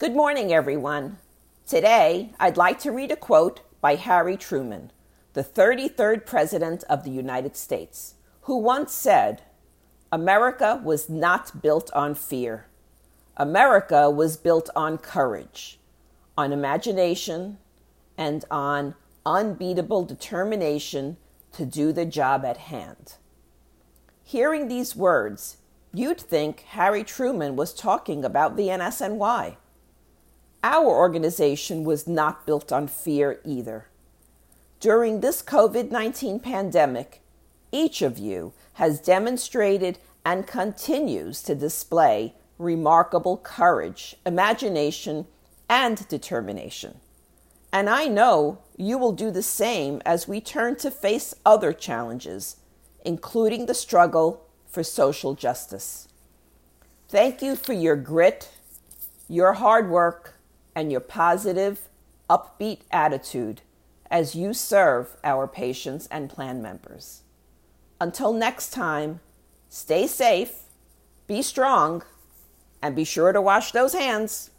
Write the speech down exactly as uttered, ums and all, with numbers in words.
Good morning, everyone. Today, I'd like to read a quote by Harry Truman, the thirty-third President of the United States, who once said, "America was not built on fear. America was built on courage, on imagination, and on unbeatable determination to do the job at hand." Hearing these words, you'd think Harry Truman was talking about the N S N Y. Our organization was not built on fear either. During this COVID nineteen pandemic, each of you has demonstrated and continues to display remarkable courage, imagination, and determination. And I know you will do the same as we turn to face other challenges, including the struggle for social justice. Thank you for your grit, your hard work, and your positive, upbeat attitude as you serve our patients and plan members. Until next time, stay safe, be strong, and be sure to wash those hands.